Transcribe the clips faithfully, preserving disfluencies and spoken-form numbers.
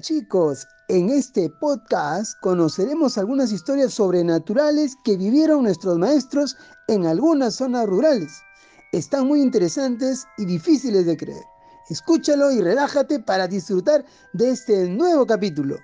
chicos, en este podcast conoceremos algunas historias sobrenaturales que vivieron nuestros maestros en algunas zonas rurales. Están muy interesantes y difíciles de creer. Escúchalo y relájate para disfrutar de este nuevo capítulo.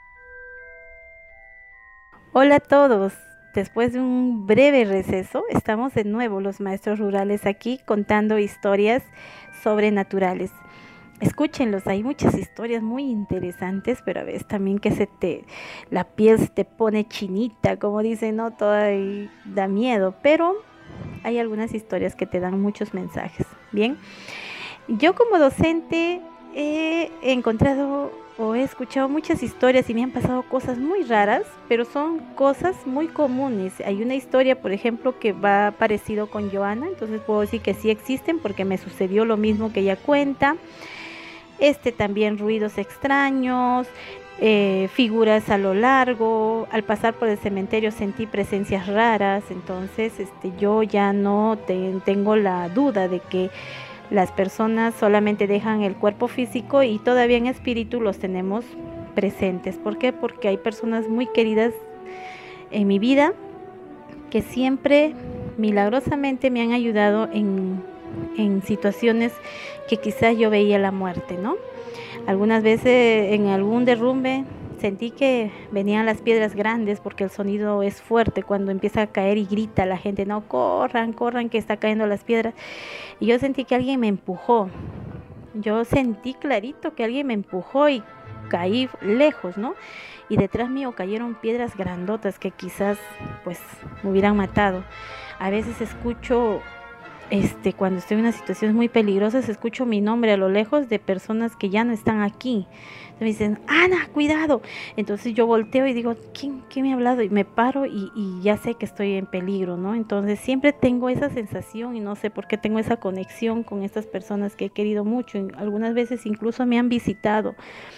Hola a todos. Después de un breve receso, estamos de nuevo los maestros rurales aquí contando historias sobrenaturales. Escúchenlos, hay muchas historias muy interesantes, pero a veces también que se te, la piel se te pone chinita, como dicen, ¿no? Toda y da miedo, pero hay algunas historias que te dan muchos mensajes. Bien, yo como docente he encontrado o he escuchado muchas historias y me han pasado cosas muy raras, pero son cosas muy comunes. Hay una historia, por ejemplo, que va parecido con Joana, entonces puedo decir que sí existen porque me sucedió lo mismo que ella cuenta. Este también ruidos extraños, eh, figuras a lo largo. Al pasar por el cementerio sentí presencias raras, entonces este, yo ya no te, tengo la duda de que las personas solamente dejan el cuerpo físico y todavía en espíritu los tenemos presentes. ¿Por qué? Porque hay personas muy queridas en mi vida que siempre milagrosamente me han ayudado en, en situaciones que quizás yo veía la muerte, ¿no? Algunas veces en algún derrumbe sentí que venían las piedras grandes porque el sonido es fuerte cuando empieza a caer y grita la gente, no, corran, corran que está cayendo las piedras. Y yo sentí que alguien me empujó. Yo sentí clarito que alguien me empujó y caí lejos, ¿no? Y detrás mío cayeron piedras grandotas que quizás pues me hubieran matado. A veces escucho este, cuando estoy en una situación muy peligrosa, escucho mi nombre a lo lejos de personas que ya no están aquí. Me dicen, Ana, cuidado. Entonces yo volteo y digo, ¿quién, quién me ha hablado? Y me paro y, y ya sé que estoy en peligro, ¿no? Entonces siempre tengo esa sensación y no sé por qué tengo esa conexión con estas personas que he querido mucho. Algunas veces incluso me han visitado.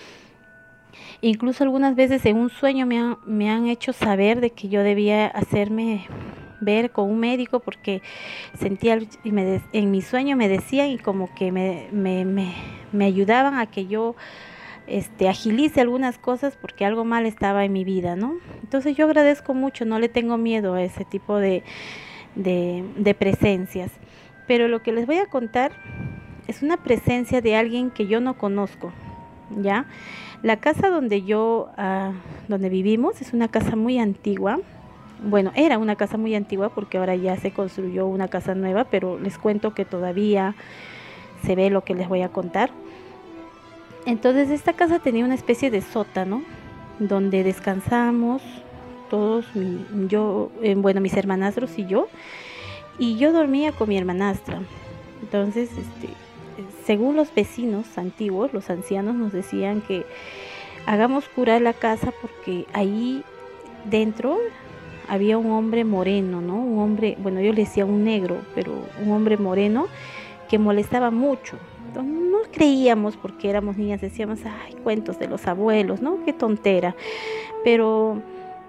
Incluso algunas veces en un sueño me han, me han hecho saber de que yo debía hacerme ver con un médico porque sentía y me en mi sueño me decían y como que me, me, me, me ayudaban a que yo este, agilice algunas cosas porque algo mal estaba en mi vida, ¿no? Entonces yo agradezco mucho, no le tengo miedo a ese tipo de, de, de presencias. Pero lo que les voy a contar es una presencia de alguien que yo no conozco, ¿ya? La casa donde yo, uh, donde vivimos es una casa muy antigua. Bueno, era una casa muy antigua porque ahora ya se construyó una casa nueva, pero les cuento que todavía se ve lo que les voy a contar. Entonces esta casa tenía una especie de sótano donde descansamos todos, mi, yo, eh, bueno, mis hermanastros y yo, y yo dormía con mi hermanastra. Entonces, este, según los vecinos antiguos, los ancianos nos decían que hagamos curar la casa porque ahí dentro había un hombre moreno, ¿no? Un hombre, bueno, yo le decía un negro, pero un hombre moreno que molestaba mucho. Entonces, no creíamos porque éramos niñas, decíamos, ay, cuentos de los abuelos, ¿no? Qué tontera. Pero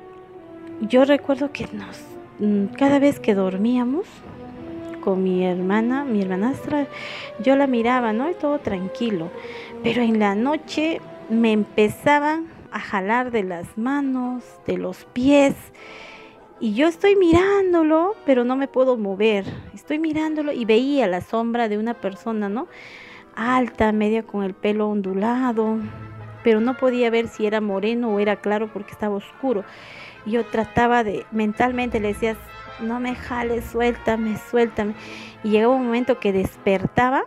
yo recuerdo que nos, cada vez que dormíamos con mi hermana, mi hermanastra, yo la miraba, ¿no? Y todo tranquilo. Pero en la noche me empezaban a jalar de las manos, de los pies. Y yo estoy mirándolo, pero no me puedo mover. Estoy mirándolo y veía la sombra de una persona, ¿no? Alta, media con el pelo ondulado, pero no podía ver si era moreno o era claro porque estaba oscuro. Yo trataba de, mentalmente le decía, no me jales, suéltame, suéltame. Y llegaba un momento que despertaba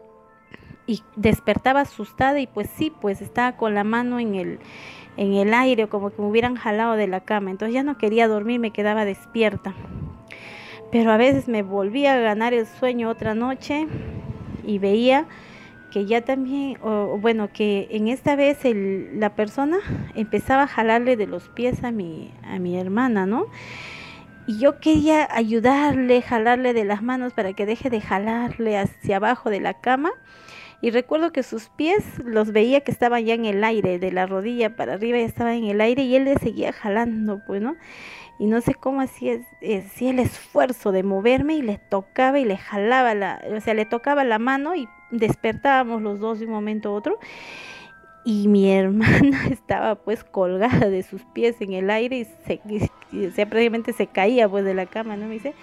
y despertaba asustada y pues sí, pues estaba con la mano en el, en el aire, como que me hubieran jalado de la cama. Entonces ya no quería dormir, me quedaba despierta. Pero a veces me volvía a ganar el sueño otra noche y veía que ya también, o, bueno, que en esta vez el, la persona empezaba a jalarle de los pies a mi, a mi hermana, ¿no? Y yo quería ayudarle, jalarle de las manos para que deje de jalarle hacia abajo de la cama. Y recuerdo que sus pies los veía que estaban ya en el aire, de la rodilla para arriba ya estaba en el aire y él le seguía jalando, pues, ¿no? Y no sé cómo hacía, hacía el esfuerzo de moverme y le tocaba y le jalaba, la, o sea, le tocaba la mano y despertábamos los dos de un momento a otro. y mi hermana estaba pues colgada de sus pies en el aire y se, y, o sea, prácticamente se caía pues de la cama, ¿no? Me dice,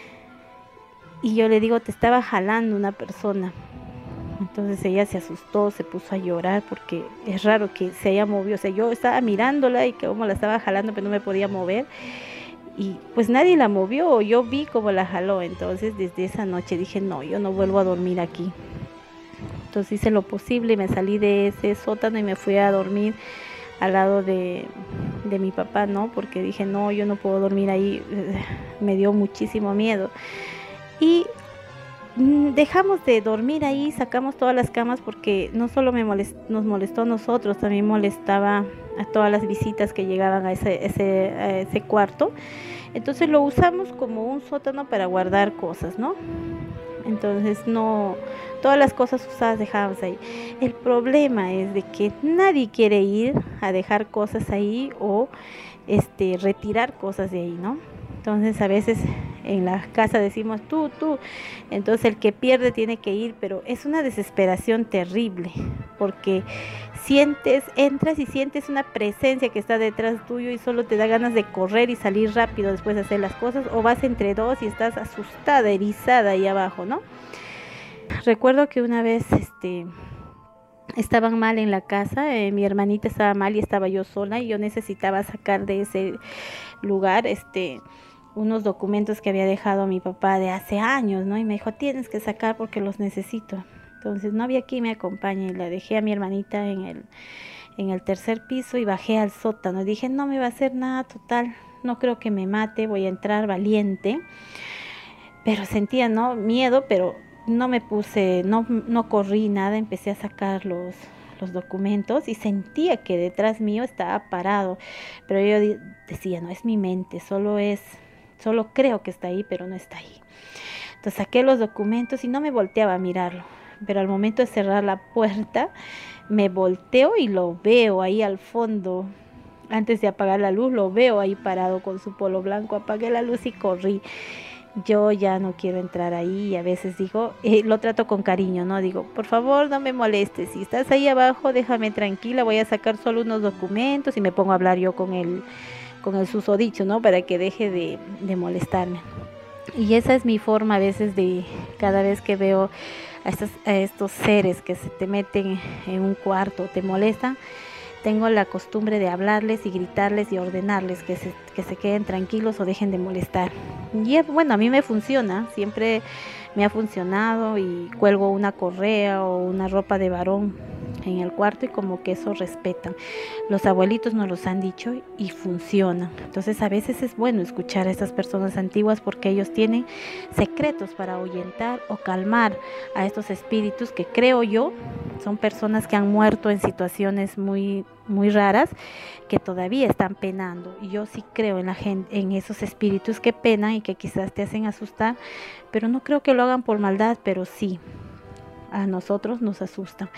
y yo le digo, te estaba jalando una persona. Entonces ella se asustó, se puso a llorar porque es raro que se haya movido. O sea, yo estaba mirándola y que como la estaba jalando, pero no me podía mover. Y pues nadie la movió, yo vi cómo la jaló. Entonces desde esa noche dije, no, yo no vuelvo a dormir aquí. Entonces hice lo posible y me salí de ese sótano y me fui a dormir al lado de, de mi papá, ¿no? Porque dije, no, yo no puedo dormir ahí. Me dio muchísimo miedo. Y dejamos de dormir ahí, sacamos todas las camas porque no solo me molest, nos molestó a nosotros, también molestaba a todas las visitas que llegaban a ese, ese, a ese cuarto. Entonces lo usamos como un sótano para guardar cosas, ¿no? Entonces no, todas las cosas usadas dejábamos ahí. El problema es de que nadie quiere ir a dejar cosas ahí o este, retirar cosas de ahí, ¿no? Entonces a veces en la casa decimos tú, tú, entonces el que pierde tiene que ir, pero es una desesperación terrible, porque sientes, entras y sientes una presencia que está detrás tuyo y solo te da ganas de correr y salir rápido después de hacer las cosas, o vas entre dos y estás asustada, erizada ahí abajo, ¿no? Recuerdo que una vez, este... estaban mal en la casa, eh, mi hermanita estaba mal y estaba yo sola y yo necesitaba sacar de ese lugar este unos documentos que había dejado mi papá de hace años, ¿no? Y me dijo, tienes que sacar porque los necesito. Entonces no había quien me acompañe y la dejé a mi hermanita en el, en el tercer piso y bajé al sótano. Y dije, no me va a hacer nada, total, no creo que me mate, voy a entrar valiente. Pero sentía, ¿no? Miedo, pero no me puse, no, no corrí nada, empecé a sacar los, los documentos y sentía que detrás mío estaba parado, pero yo decía, no es mi mente, solo es, solo creo que está ahí, pero no está ahí. Entonces saqué los documentos y no me volteaba a mirarlo, pero al momento de cerrar la puerta, me volteo y lo veo ahí al fondo. Antes de apagar la luz, lo veo ahí parado con su polo blanco, apagué la luz y corrí. Yo ya no quiero entrar ahí y a veces digo, eh, lo trato con cariño, ¿no? Digo, por favor no me molestes, si estás ahí abajo déjame tranquila, voy a sacar solo unos documentos y me pongo a hablar yo con el, con el susodicho, ¿no? Para que deje de, de molestarme. Y esa es mi forma a veces de, cada vez que veo a estos, a estos seres que se te meten en un cuarto, te molestan, tengo la costumbre de hablarles y gritarles y ordenarles que se, que se queden tranquilos o dejen de molestar. Y bueno, a mí me funciona, siempre me ha funcionado y cuelgo una correa o una ropa de varón en el cuarto y como que eso respetan. Los abuelitos nos los han dicho y funcionan. Entonces a veces es bueno escuchar a estas personas antiguas porque ellos tienen secretos para ahuyentar o calmar a estos espíritus que creo yo son personas que han muerto en situaciones muy muy raras que todavía están penando. Y yo sí creo en la gente, en esos espíritus que penan y que quizás te hacen asustar, pero no creo que lo hagan por maldad, pero sí a nosotros nos asustan.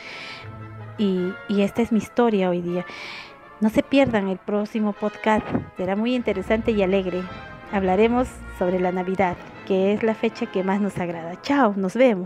Y, y esta es mi historia hoy día. No se pierdan el próximo podcast, será muy interesante y alegre. Hablaremos sobre la Navidad, que es la fecha que más nos agrada. Chao, nos vemos.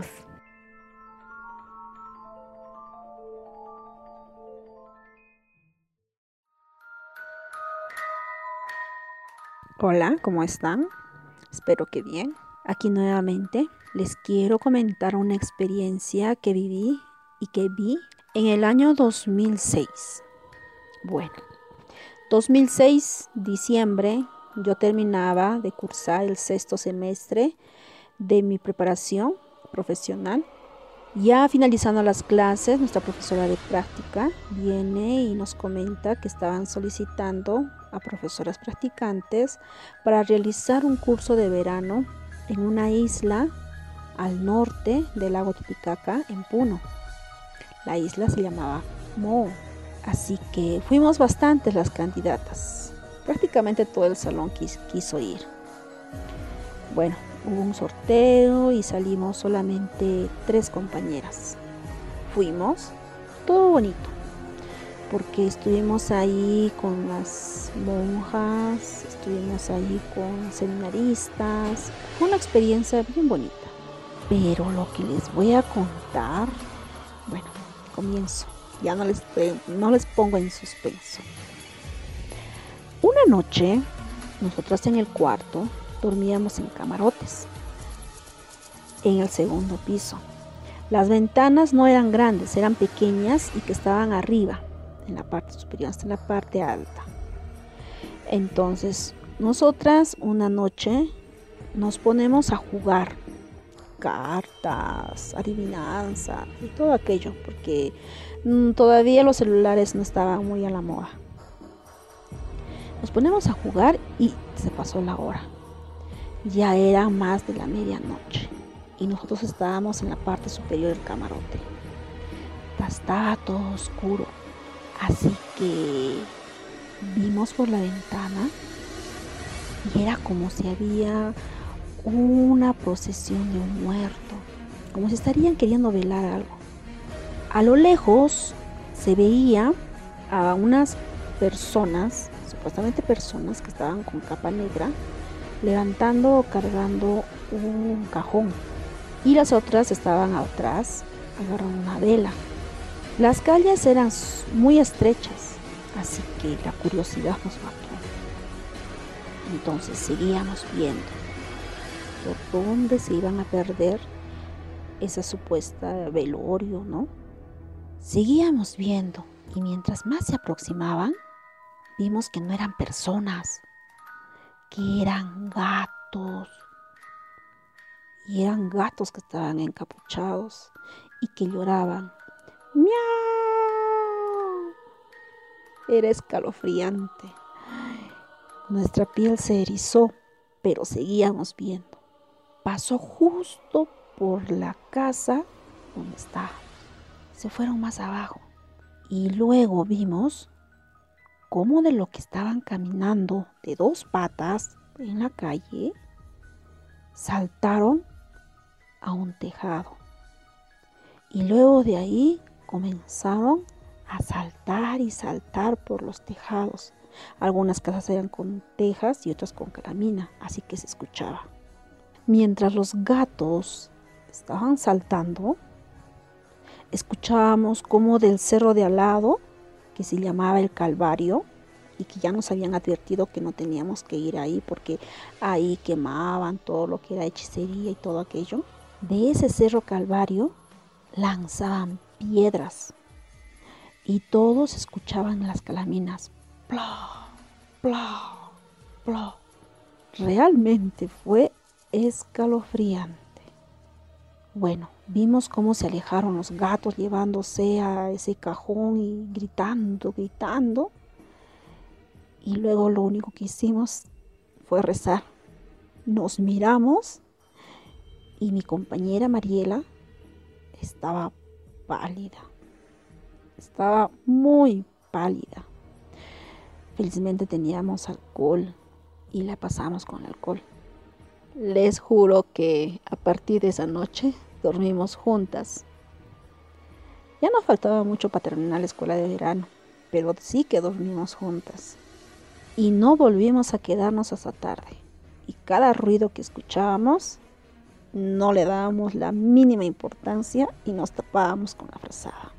Hola, ¿cómo están? Espero que bien. Aquí nuevamente les quiero comentar una experiencia que viví y que vi en el año dos mil seis. Bueno, dos mil seis, diciembre, yo terminaba de cursar el sexto semestre de mi preparación profesional. Ya finalizando las clases, nuestra profesora de práctica viene y nos comenta que estaban solicitando a profesoras practicantes para realizar un curso de verano en una isla al norte del lago Titicaca, en Puno. La isla se llamaba Moho, así que fuimos bastantes las candidatas. Prácticamente todo el salón quis, quiso ir. Bueno, hubo un sorteo y salimos solamente tres compañeras. Fuimos, todo bonito, porque estuvimos ahí con las monjas, estuvimos ahí con seminaristas. Fue una experiencia bien bonita. Pero lo que les voy a contar, bueno, comienzo. Ya no les, no les pongo en suspenso. Una noche, nosotras en el cuarto dormíamos en camarotes, en el segundo piso. Las ventanas no eran grandes, eran pequeñas y que estaban arriba, en la parte superior, hasta la parte alta. Entonces, nosotras una noche nos ponemos a jugar cartas, adivinanza y todo aquello, porque mmm, todavía los celulares no estaban muy a la moda. Nos ponemos a jugar y se pasó la hora. Ya era más de la medianoche y nosotros estábamos en la parte superior del camarote. Estaba todo oscuro, así que vimos por la ventana y era como si había una procesión de un muerto, como si estarían queriendo velar algo. A lo lejos se veía a unas personas, supuestamente personas que estaban con capa negra, levantando o cargando un cajón, y las otras estaban atrás agarrando una vela. Las calles eran muy estrechas, así que la curiosidad nos mató. Entonces seguíamos viendo por dónde se iban a perder esa supuesta velorio, ¿no? Seguíamos viendo y mientras más se aproximaban, vimos que no eran personas, que eran gatos. Y eran gatos que estaban encapuchados y que lloraban. ¡Miau! Era escalofriante. Nuestra piel se erizó, pero seguíamos viendo. Pasó justo por la casa donde estaba. Se fueron más abajo. Y luego vimos cómo de lo que estaban caminando de dos patas en la calle, saltaron a un tejado. Y luego de ahí comenzaron a saltar y saltar por los tejados. Algunas casas eran con tejas y otras con calamina, así que se escuchaba. Mientras los gatos estaban saltando, escuchábamos como del cerro de al lado, que se llamaba el Calvario, y que ya nos habían advertido que no teníamos que ir ahí porque ahí quemaban todo lo que era hechicería y todo aquello. De ese cerro Calvario lanzaban piedras y todos escuchaban las calaminas. Plof, plof, plof. Realmente fue escalofriante. Bueno, vimos cómo se alejaron los gatos llevándose a ese cajón y gritando, gritando. Y luego lo único que hicimos fue rezar. Nos miramos y mi compañera Mariela estaba pálida. Estaba muy pálida. Felizmente teníamos alcohol y la pasamos con alcohol. Les juro que a partir de esa noche dormimos juntas. Ya no faltaba mucho para terminar la escuela de verano, pero sí que dormimos juntas. Y no volvimos a quedarnos hasta tarde. Y cada ruido que escuchábamos, no le dábamos la mínima importancia y nos tapábamos con la frazada.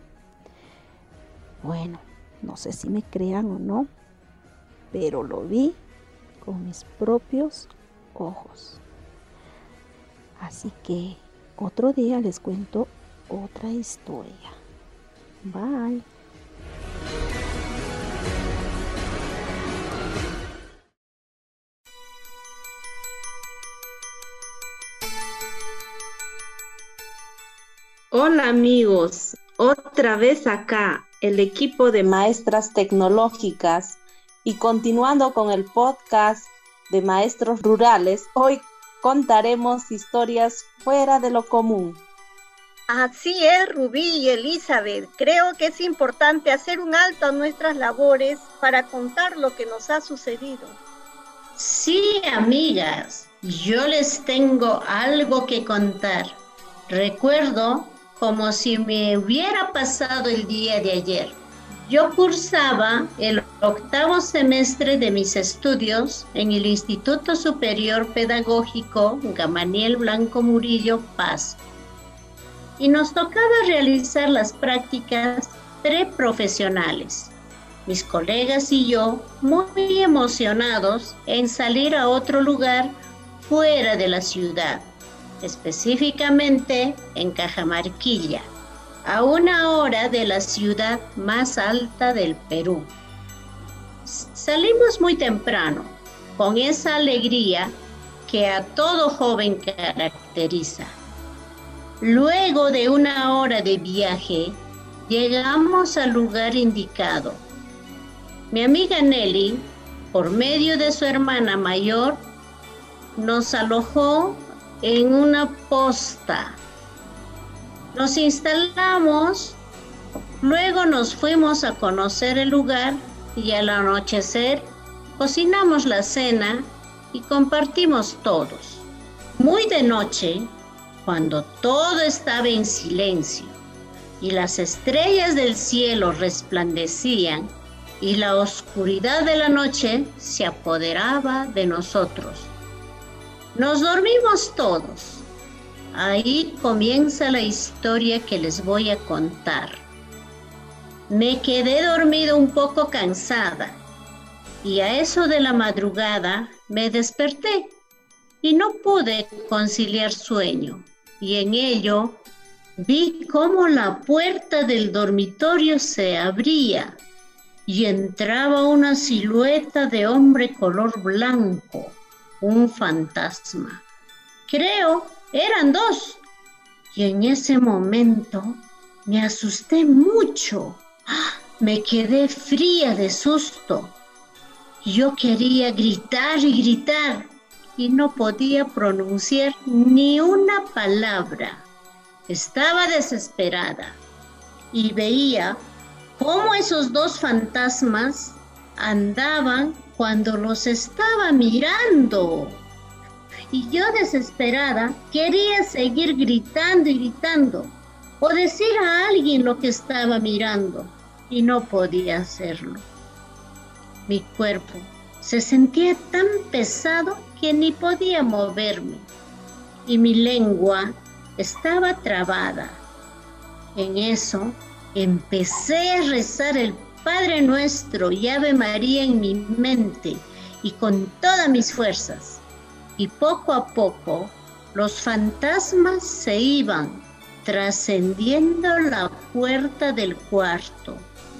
Bueno, no sé si me crean o no, pero lo vi con mis propios ojos. Así que otro día les cuento otra historia. Bye. Hola amigos, otra vez acá el equipo de maestras tecnológicas y continuando con el podcast de maestros rurales, hoy contaremos historias fuera de lo común. Así es, Rubí y Elizabeth. Creo que es importante hacer un alto a nuestras labores para contar lo que nos ha sucedido. Sí, amigas, yo les tengo algo que contar. Recuerdo como si me hubiera pasado el día de ayer. Yo cursaba el octavo semestre de mis estudios en el Instituto Superior Pedagógico Gamaliel Blanco Murillo, Pasto. Y nos tocaba realizar las prácticas preprofesionales. Mis colegas y yo muy emocionados en salir a otro lugar fuera de la ciudad, específicamente en Cajamarquilla, a una hora de la ciudad más alta del Perú. Salimos muy temprano, con esa alegría que a todo joven caracteriza. Luego de una hora de viaje, llegamos al lugar indicado. Mi amiga Nelly, por medio de su hermana mayor, nos alojó en una posta. Nos instalamos, luego nos fuimos a conocer el lugar y al anochecer cocinamos la cena y compartimos todos. Muy de noche, cuando todo estaba en silencio y las estrellas del cielo resplandecían y la oscuridad de la noche se apoderaba de nosotros. Nos dormimos todos. Ahí comienza la historia que les voy a contar. Me quedé dormida un poco cansada y a eso de la madrugada me desperté y no pude conciliar sueño. Y en ello vi cómo la puerta del dormitorio se abría y entraba una silueta de hombre color blanco, un fantasma. Creo, eran dos. Y en ese momento me asusté mucho. Me quedé fría de susto. Yo quería gritar y gritar y no podía pronunciar ni una palabra. Estaba desesperada y veía cómo esos dos fantasmas andaban cuando los estaba mirando. Y yo desesperada quería seguir gritando y gritando o decir a alguien lo que estaba mirando y no podía hacerlo. Mi cuerpo se sentía tan pesado que ni podía moverme y mi lengua estaba trabada. En eso empecé a rezar el Padre Nuestro y Ave María en mi mente y con todas mis fuerzas. Y poco a poco los fantasmas se iban trascendiendo la puerta del cuarto.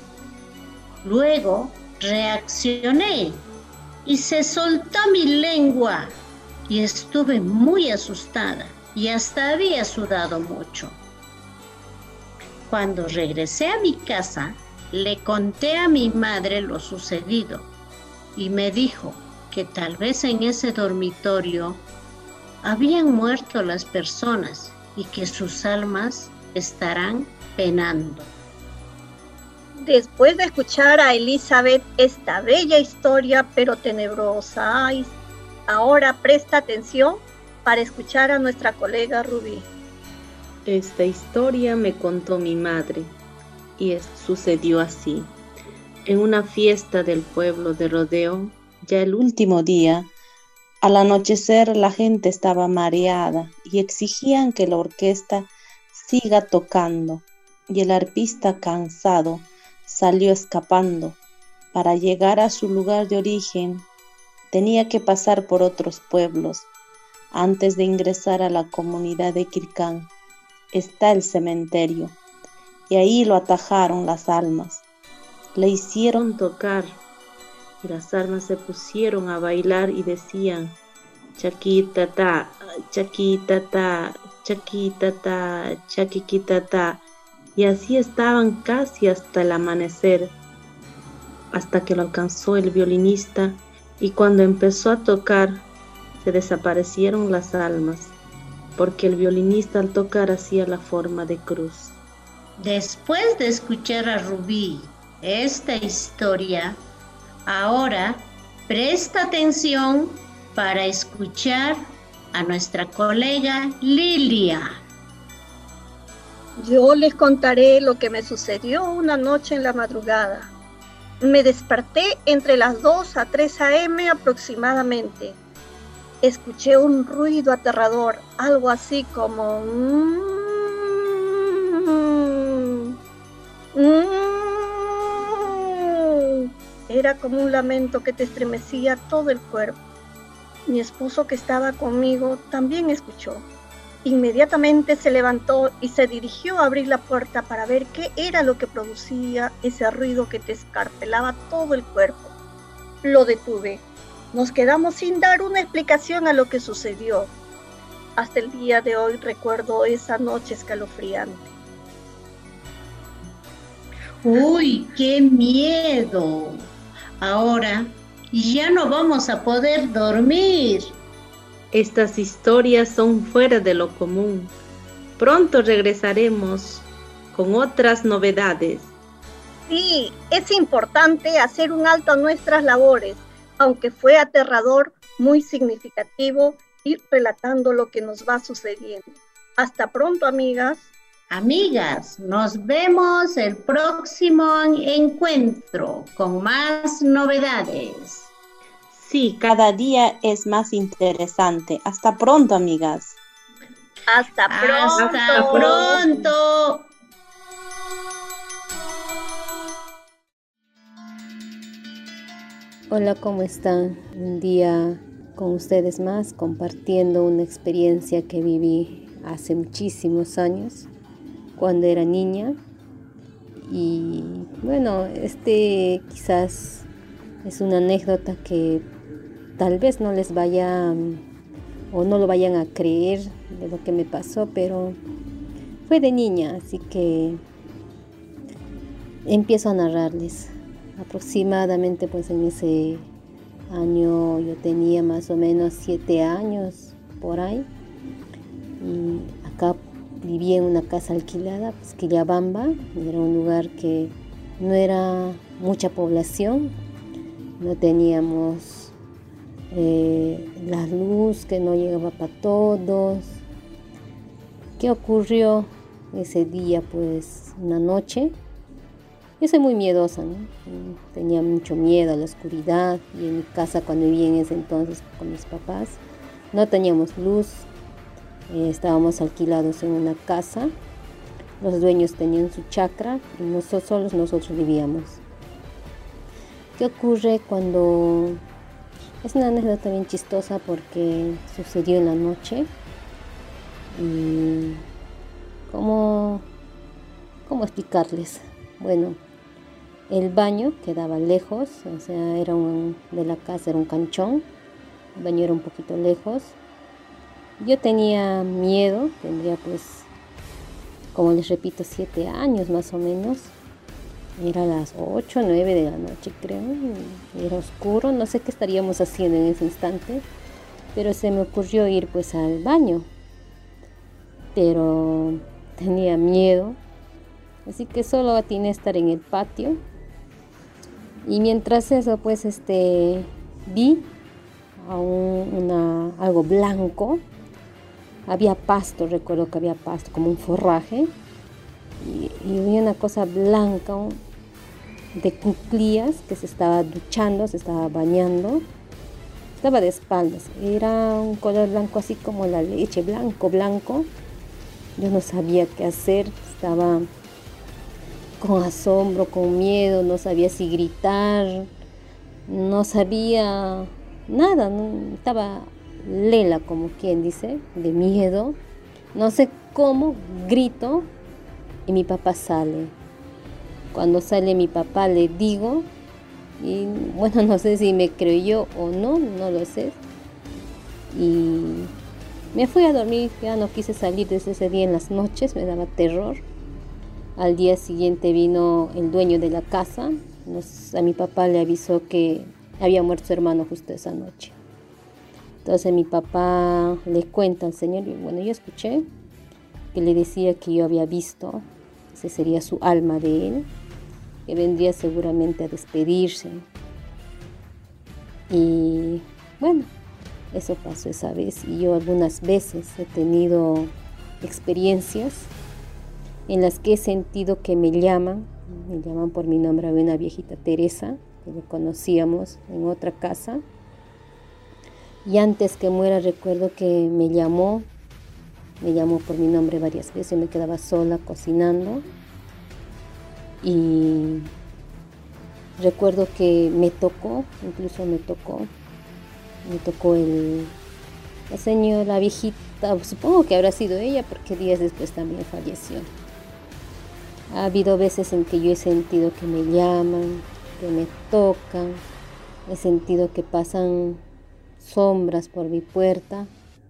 Luego reaccioné y se soltó mi lengua y estuve muy asustada y hasta había sudado mucho. Cuando regresé a mi casa, le conté a mi madre lo sucedido y me dijo que tal vez en ese dormitorio habían muerto las personas y que sus almas estarán penando. Después de escuchar a Elizabeth esta bella historia pero tenebrosa, ay, ahora presta atención para escuchar a nuestra colega Rubí. Esta historia me contó mi madre y es, sucedió así. En una fiesta del pueblo de Rodeo, ya el último día, al anochecer la gente estaba mareada y exigían que la orquesta siga tocando y el arpista cansado salió escapando. Para llegar a su lugar de origen tenía que pasar por otros pueblos. Antes de ingresar a la comunidad de Quircán está el cementerio y ahí lo atajaron las almas. Le hicieron tocar y las almas se pusieron a bailar y decían chaquitata, chaquitata, chaquitata, chaquiquitata, y así estaban casi hasta el amanecer, hasta que lo alcanzó el violinista y cuando empezó a tocar se desaparecieron las almas, porque el violinista al tocar hacía la forma de cruz. Después de escuchar a Rubí esta historia, ahora presta atención para escuchar a nuestra colega Lilia. Yo les contaré lo que me sucedió una noche en la madrugada. Me desperté entre las dos a tres a eme aproximadamente. Escuché un ruido aterrador, algo así como... Mm, mm, Era como un lamento que te estremecía todo el cuerpo. Mi esposo, que estaba conmigo, también escuchó. Inmediatamente se levantó y se dirigió a abrir la puerta para ver qué era lo que producía ese ruido que te escarcelaba todo el cuerpo. Lo detuve. Nos quedamos sin dar una explicación a lo que sucedió. Hasta el día de hoy recuerdo esa noche escalofriante. ¡Uy, qué miedo! Ahora ya no vamos a poder dormir. Estas historias son fuera de lo común. Pronto regresaremos con otras novedades. Sí, es importante hacer un alto a nuestras labores, aunque fue aterrador, muy significativo, ir relatando lo que nos va sucediendo. Hasta pronto, amigas. Amigas, nos vemos el próximo encuentro con más novedades. Sí, cada día es más interesante. Hasta pronto, amigas. Hasta pronto. Hasta pronto. Hola, ¿cómo están? Un día con ustedes más, compartiendo una experiencia que viví hace muchísimos años, cuando era niña. Y bueno, este quizás es una anécdota que tal vez no les vaya o no lo vayan a creer de lo que me pasó, pero fue de niña, así que empiezo a narrarles. Aproximadamente pues en ese año yo tenía más o menos siete años por ahí, y acá vivía en una casa alquilada, pues Quillabamba. Era un lugar que no era mucha población, no teníamos eh, la luz que no llegaba para todos. ¿Qué ocurrió ese día? Pues una noche, yo soy muy miedosa, ¿no? Tenía mucho miedo a la oscuridad, y en mi casa, cuando vivía en ese entonces con mis papás, no teníamos luz. Eh, estábamos alquilados en una casa, los dueños tenían su chacra y nosotros solos nosotros vivíamos. ¿Qué ocurre cuando...? Es una anécdota bien chistosa porque sucedió en la noche. Y ¿cómo, cómo explicarles? Bueno, el baño quedaba lejos, o sea, era un, de la casa era un canchón, el baño era un poquito lejos. Yo tenía miedo, tendría pues, como les repito, siete años más o menos. Era las ocho, nueve de la noche, creo. Era oscuro, no sé qué estaríamos haciendo en ese instante, pero se me ocurrió ir pues al baño. Pero tenía miedo, así que solo atiné a estar en el patio. Y mientras eso, pues este vi a un, una, algo blanco. Había pasto, recuerdo que había pasto, como un forraje. Y, y vi una cosa blanca de cuclillas que se estaba duchando, se estaba bañando. Estaba de espaldas. Era un color blanco, así como la leche, blanco, blanco. Yo no sabía qué hacer. Estaba con asombro, con miedo. No sabía si gritar. No sabía nada. No, estaba lela, como quien dice, de miedo. No sé cómo grito. Y mi papá sale. Cuando sale mi papá le digo, y bueno, no sé si me creyó o no, no lo sé. Y me fui a dormir, ya no quise salir desde ese día en las noches, me daba terror. Al día siguiente vino el dueño de la casa, nos, a mi papá le avisó que había muerto su hermano justo esa noche. Entonces mi papá le cuenta al señor, y bueno, yo escuché que le decía que yo había visto, ese sería su alma de él, que vendría seguramente a despedirse. Y bueno, eso pasó esa vez. Y yo algunas veces he tenido experiencias en las que he sentido que me llaman, me llaman por mi nombre. Había una viejita Teresa, que le conocíamos en otra casa. Y antes que muera recuerdo que me llamó, me llamó por mi nombre varias veces. Yo me quedaba sola cocinando. Y Recuerdo que me tocó, incluso me tocó, me tocó el, la señora, la viejita, supongo que habrá sido ella porque días después también falleció. Ha habido veces en que yo he sentido que me llaman, que me tocan, he sentido que pasan sombras por mi puerta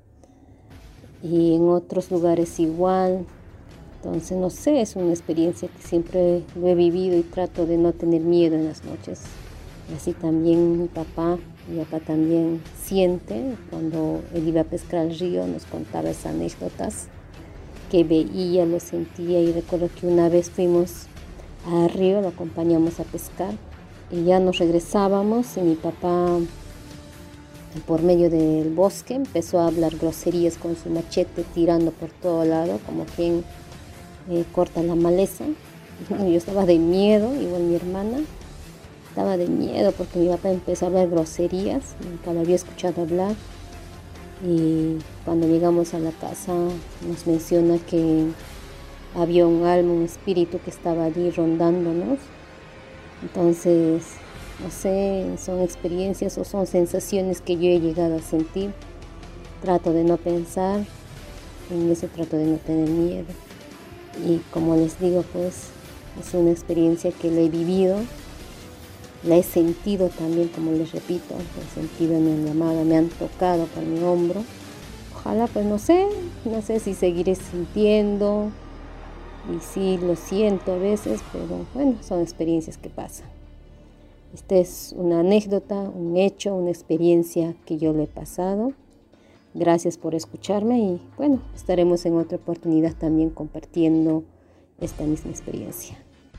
y en otros lugares igual. Entonces, no sé, es una experiencia que siempre lo he vivido y trato de no tener miedo en las noches. Y así también mi papá, mi papá también siente, cuando él iba a pescar al río, nos contaba esas anécdotas que veía, lo sentía, y recuerdo que una vez fuimos al río, lo acompañamos a pescar y ya nos regresábamos y mi papá, por medio del bosque, empezó a hablar groserías con su machete, tirando por todo lado, como quien eh, corta la maleza. Yo estaba de miedo, igual mi hermana, estaba de miedo porque mi papá empezó a hablar groserías, nunca lo había escuchado hablar. Y cuando llegamos a la casa nos menciona que había un alma, un espíritu que estaba allí rondándonos. Entonces, no sé, son experiencias o son sensaciones que yo he llegado a sentir. Trato de no pensar en eso, trato de no tener miedo. Y como les digo, pues es una experiencia que la he vivido, la he sentido también, como les repito, la he sentido, me han llamado, me han tocado por mi hombro. Ojalá, pues no sé, no sé si seguiré sintiendo, y sí lo siento a veces, pero bueno, son experiencias que pasan. Esta es una anécdota, un hecho, una experiencia que yo le he pasado. Gracias por escucharme y bueno, estaremos en otra oportunidad también compartiendo esta misma experiencia.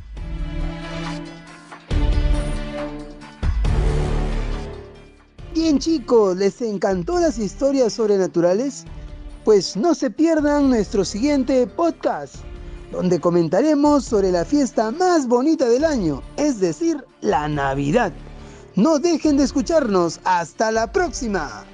Bien chicos, ¿les encantó las historias sobrenaturales? Pues no se pierdan nuestro siguiente podcast, donde comentaremos sobre la fiesta más bonita del año, es decir, la Navidad. No dejen de escucharnos. ¡Hasta la próxima!